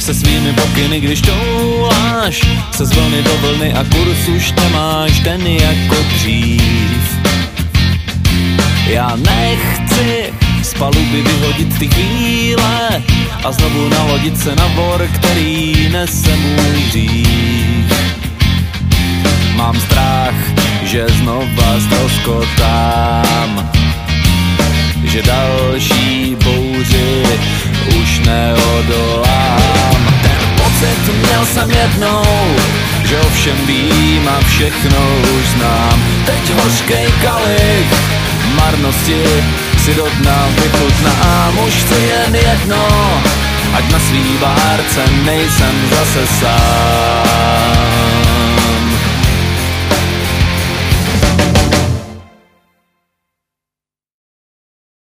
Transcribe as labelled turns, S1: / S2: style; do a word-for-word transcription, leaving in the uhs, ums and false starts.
S1: se svými pokyny, když touláš se z vlny do vlny a kurz už nemáš ten jako dřív. Já nechci z paluby vyhodit ty chvíle a znovu nalodit se na vor, který nese můj hřích. Mám strach, že znova ztroskotám, že další bouři už neodolám. Ten pocit měl jsem jednou, že o všem vím a všechno už znám. Teď hořkej kalich marnosti si do dna vychutnám. Už chci jen jedno, ať na svý várce nejsem zase sám.